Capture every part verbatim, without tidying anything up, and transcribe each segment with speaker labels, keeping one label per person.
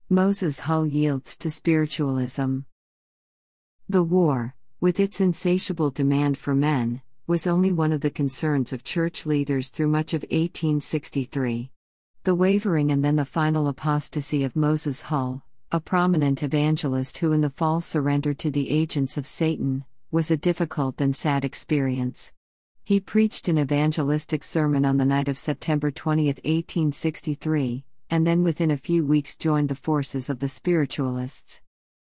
Speaker 1: Moses Hull yields to spiritualism. The war, with its insatiable demand for men, was only one of the concerns of church leaders through much of eighteen sixty-three. The wavering and then the final apostasy of Moses Hull, a prominent evangelist who in the fall surrendered to the agents of Satan, was a difficult and sad experience. He preached an evangelistic sermon on the night of September twentieth, eighteen sixty-three, and then within a few weeks joined the forces of the spiritualists.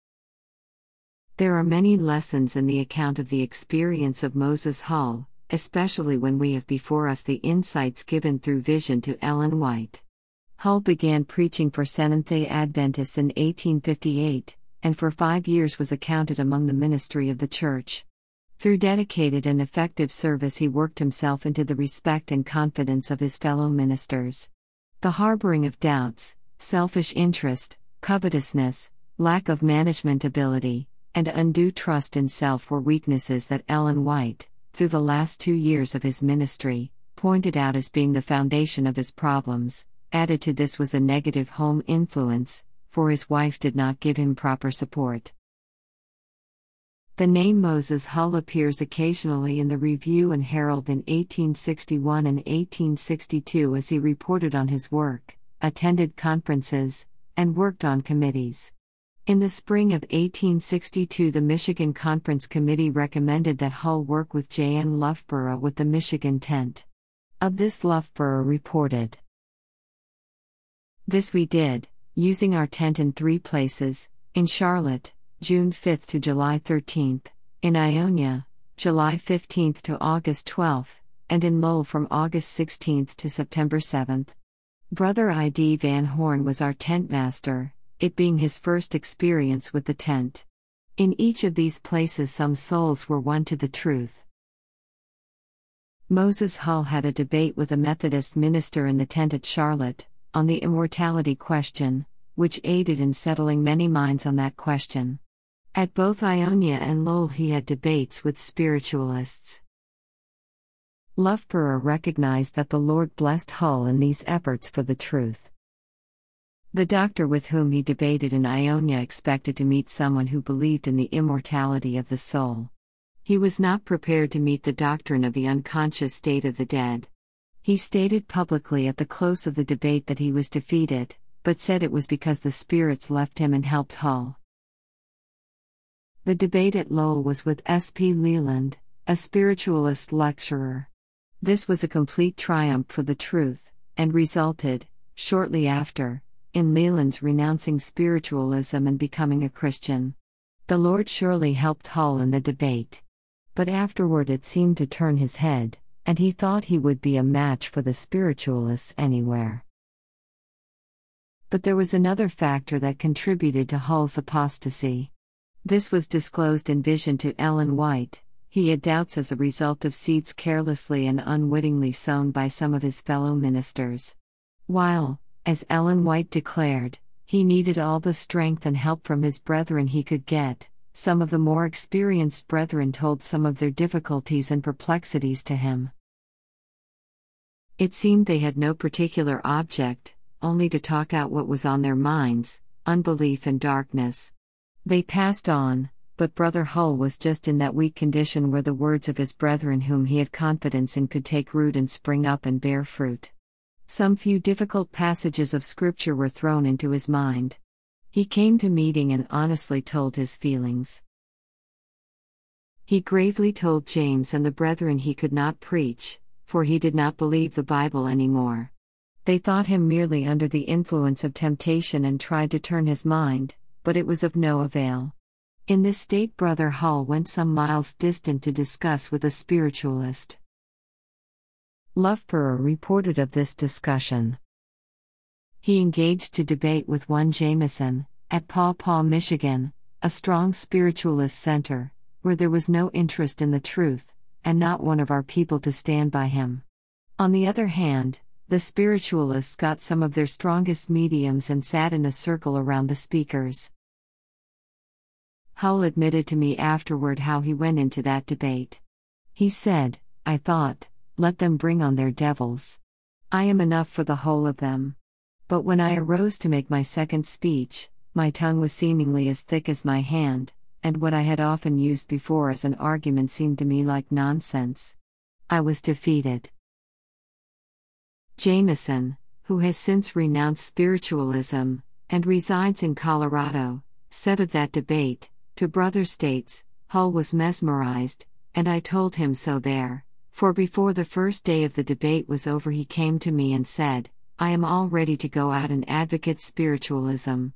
Speaker 1: There are many lessons in the account of the experience of Moses Hull, especially when we have before us the insights given through vision to Ellen White. Hull began preaching for Seventh-day Adventists in eighteen fifty-eight, and for five years was accounted among the ministry of the church. Through dedicated and effective service he worked himself into the respect and confidence of his fellow ministers. The harboring of doubts, selfish interest, covetousness, lack of management ability, and undue trust in self were weaknesses that Ellen White, through the last two years of his ministry, pointed out as being the foundation of his problems. Added to this was a negative home influence, for his wife did not give him proper support. The name Moses Hull appears occasionally in the Review and Herald in eighteen sixty-one and eighteen sixty-two as he reported on his work, attended conferences, and worked on committees. In the spring of eighteen sixty-two, the Michigan Conference Committee recommended that Hull work with J N Loughborough with the Michigan Tent. Of this, Loughborough reported, "This we did, using our tent in three places: in Charlotte, June fifth to July thirteenth, in Ionia, July fifteenth to August twelfth, and in Lowell from August sixteenth to September seventh. Brother I D Van Horn was our tent master, it being his first experience with the tent. In each of these places some souls were won to the truth." Moses Hull had a debate with a Methodist minister in the tent at Charlotte, on the immortality question, which aided in settling many minds on that question. At both Ionia and Lowell he had debates with spiritualists. Loughborough recognized that the Lord blessed Hull in these efforts for the truth. The doctor with whom he debated in Ionia expected to meet someone who believed in the immortality of the soul. He was not prepared to meet the doctrine of the unconscious state of the dead. He stated publicly at the close of the debate that he was defeated, but said it was because the spirits left him and helped Hull. The debate at Lowell was with S P Leland, a spiritualist lecturer. This was a complete triumph for the truth, and resulted, shortly after, in Leland's renouncing spiritualism and becoming a Christian. The Lord surely helped Hull in the debate. But afterward it seemed to turn his head, and he thought he would be a match for the spiritualists anywhere. But there was another factor that contributed to Hull's apostasy. This was disclosed in vision to Ellen White. He had doubts as a result of seeds carelessly and unwittingly sown by some of his fellow ministers. While, as Ellen White declared, he needed all the strength and help from his brethren he could get, some of the more experienced brethren told some of their difficulties and perplexities to him. It seemed they had no particular object, only to talk out what was on their minds, unbelief and darkness. They passed on, but Brother Hull was just in that weak condition where the words of his brethren whom he had confidence in could take root and spring up and bear fruit. Some few difficult passages of Scripture were thrown into his mind. He came to meeting and honestly told his feelings. He gravely told James and the brethren he could not preach, for he did not believe the Bible anymore. They thought him merely under the influence of temptation and tried to turn his mind, but it was of no avail. In this state Brother Hull went some miles distant to discuss with a spiritualist. Loughborough reported of this discussion. He engaged to debate with one Jameson, at Paw Paw, Michigan, a strong spiritualist center, where there was no interest in the truth, and not one of our people to stand by him. On the other hand, the spiritualists got some of their strongest mediums and sat in a circle around the speakers. Hull admitted to me afterward how he went into that debate. He said, "I thought, let them bring on their devils. I am enough for the whole of them. But when I arose to make my second speech, my tongue was seemingly as thick as my hand, and what I had often used before as an argument seemed to me like nonsense. I was defeated. Jameson, who has since renounced spiritualism, and resides in Colorado, said of that debate, to Brother States, Hull was mesmerized, and I told him so there, for before the first day of the debate was over he came to me and said, I am all ready to go out and advocate spiritualism.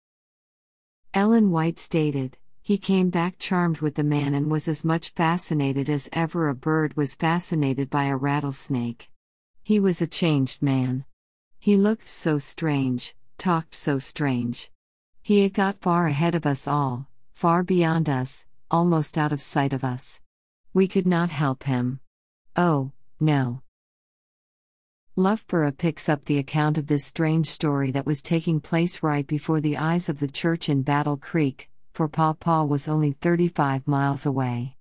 Speaker 1: Ellen White stated, he came back charmed with the man and was as much fascinated as ever a bird was fascinated by a rattlesnake. He was a changed man. He looked so strange, talked so strange. He had got far ahead of us all, far beyond us, almost out of sight of us. We could not help him. Oh, no. Loughborough picks up the account of this strange story that was taking place right before the eyes of the church in Battle Creek, for Paw Paw was only thirty-five miles away.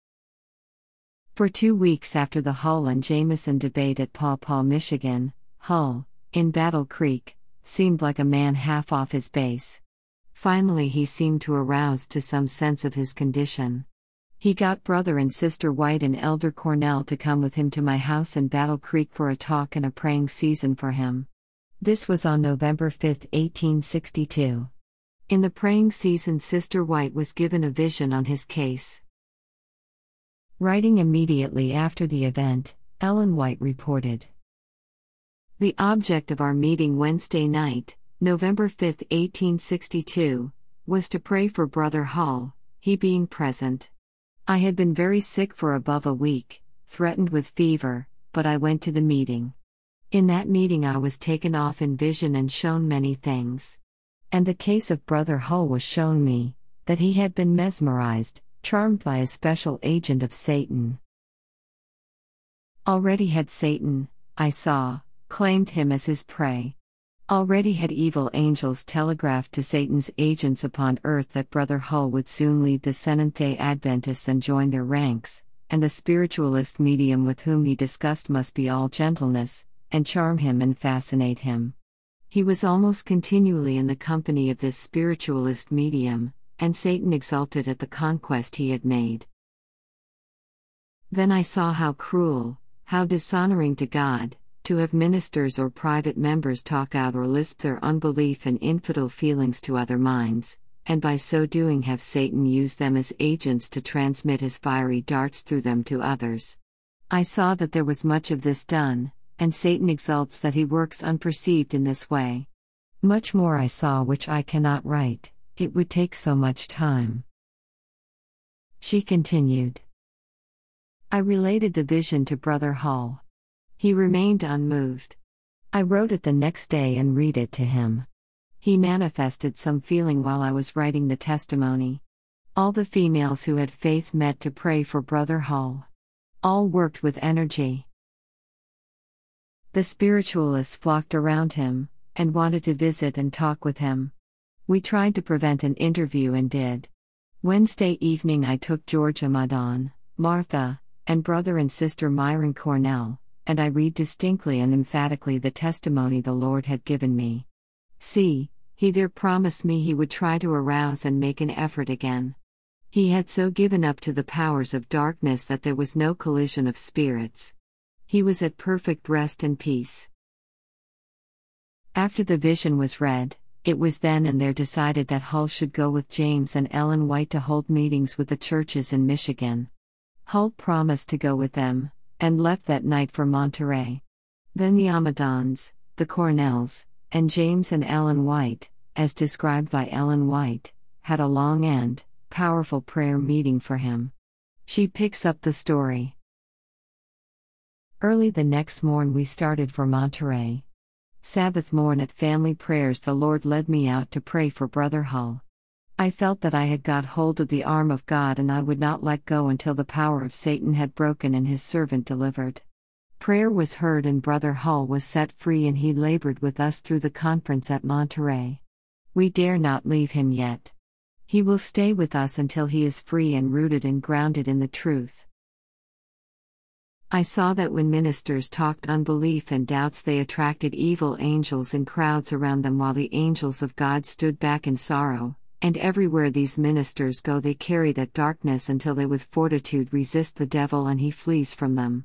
Speaker 1: For two weeks after the Hull and Jameson debate at Paw Paw, Michigan, Hull, in Battle Creek, seemed like a man half off his base. Finally he seemed to arouse to some sense of his condition. He got Brother and Sister White and Elder Cornell to come with him to my house in Battle Creek for a talk and a praying season for him. This was on November fifth, eighteen sixty-two. In the praying season, Sister White was given a vision on his case. Writing immediately after the event, Ellen White reported, the object of our meeting Wednesday night, November fifth, eighteen sixty-two, was to pray for Brother Hull, he being present. I had been very sick for above a week, threatened with fever, but I went to the meeting. In that meeting I was taken off in vision and shown many things. And the case of Brother Hull was shown me, that he had been mesmerized, charmed by a special agent of Satan. Already had Satan, I saw, claimed him as his prey. Already had evil angels telegraphed to Satan's agents upon earth that Brother Hull would soon leave the Seventh-day Adventists and join their ranks, and the spiritualist medium with whom he discussed must be all gentleness, and charm him and fascinate him. He was almost continually in the company of this spiritualist medium, and Satan exulted at the conquest he had made. Then I saw how cruel, how dishonoring to God, to have ministers or private members talk out or lisp their unbelief and infidel feelings to other minds, and by so doing have Satan use them as agents to transmit his fiery darts through them to others. I saw that there was much of this done, and Satan exults that he works unperceived in this way. Much more I saw which I cannot write, it would take so much time. She continued. I related the vision to Brother Hull. He remained unmoved. I wrote it the next day and read it to him. He manifested some feeling while I was writing the testimony. All the females who had faith met to pray for Brother Hull. All worked with energy. The spiritualists flocked around him, and wanted to visit and talk with him. We tried to prevent an interview and did. Wednesday evening I took Georgia Madon, Martha, and Brother and Sister Myron Cornell, and I read distinctly and emphatically the testimony the Lord had given me. See, he there promised me he would try to arouse and make an effort again. He had so given up to the powers of darkness that there was no collision of spirits. He was at perfect rest and peace. After the vision was read, it was then and there decided that Hull should go with James and Ellen White to hold meetings with the churches in Michigan. Hull promised to go with them, and left that night for Monterey. Then the Amadons, the Cornells, and James and Ellen White, as described by Ellen White, had a long and powerful prayer meeting for him. She picks up the story. Early the next morn we started for Monterey. Sabbath morn at family prayers the Lord led me out to pray for Brother Hull. I felt that I had got hold of the arm of God and I would not let go until the power of Satan had broken and his servant delivered. Prayer was heard and Brother Hull was set free and he labored with us through the conference at Monterey. We dare not leave him yet. He will stay with us until he is free and rooted and grounded in the truth. I saw that when ministers talked unbelief and doubts, they attracted evil angels in crowds around them, while the angels of God stood back in sorrow, and everywhere these ministers go, they carry that darkness until they with fortitude resist the devil and he flees from them.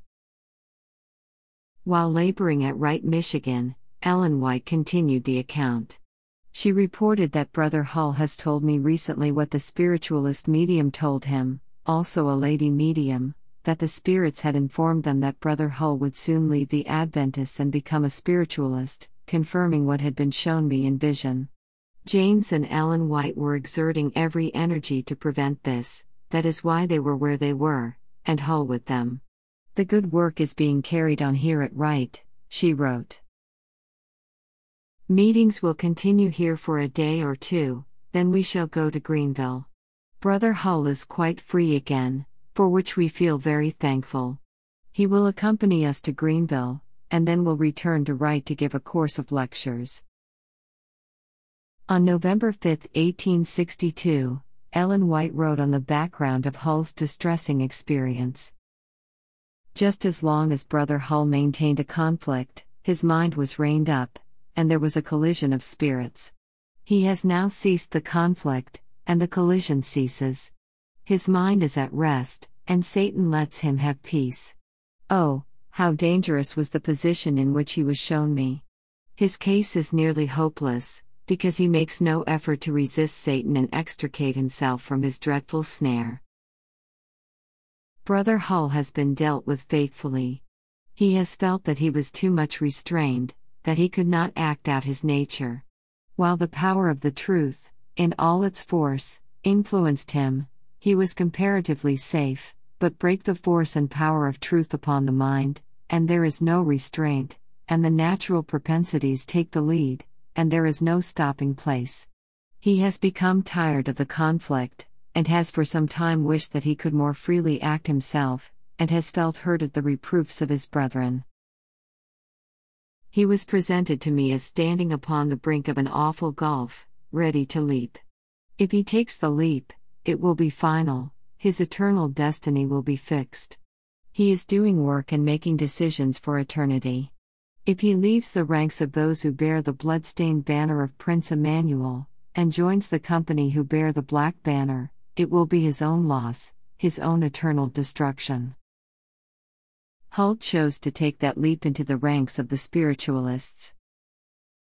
Speaker 1: While laboring at Wright, Michigan, Ellen White continued the account. She reported that Brother Hull has told me recently what the spiritualist medium told him, also a lady medium, that the spirits had informed them that Brother Hull would soon leave the Adventists and become a spiritualist, confirming what had been shown me in vision. James and Ellen White were exerting every energy to prevent this, that is why they were where they were, and Hull with them. The good work is being carried on here at Wright, she wrote. Meetings will continue here for a day or two, then we shall go to Greenville. Brother Hull is quite free again, for which we feel very thankful. He will accompany us to Greenville, and then will return to Wright to give a course of lectures. On November fifth, eighteen sixty-two, Ellen White wrote on the background of Hull's distressing experience. Just as long as Brother Hull maintained a conflict, his mind was reined up, and there was a collision of spirits. He has now ceased the conflict, and the collision ceases. His mind is at rest, and Satan lets him have peace. Oh, how dangerous was the position in which he was shown me. His case is nearly hopeless, because he makes no effort to resist Satan and extricate himself from his dreadful snare. Brother Hull has been dealt with faithfully. He has felt that he was too much restrained, that he could not act out his nature. While the power of the truth, in all its force, influenced him, he was comparatively safe, but break the force and power of truth upon the mind, and there is no restraint, and the natural propensities take the lead, and there is no stopping place. He has become tired of the conflict, and has for some time wished that he could more freely act himself, and has felt hurt at the reproofs of his brethren. He was presented to me as standing upon the brink of an awful gulf, ready to leap. If he takes the leap, it will be final, his eternal destiny will be fixed. He is doing work and making decisions for eternity. If he leaves the ranks of those who bear the blood-stained banner of Prince Emmanuel, and joins the company who bear the black banner, it will be his own loss, his own eternal destruction. Hull chose to take that leap into the ranks of the spiritualists.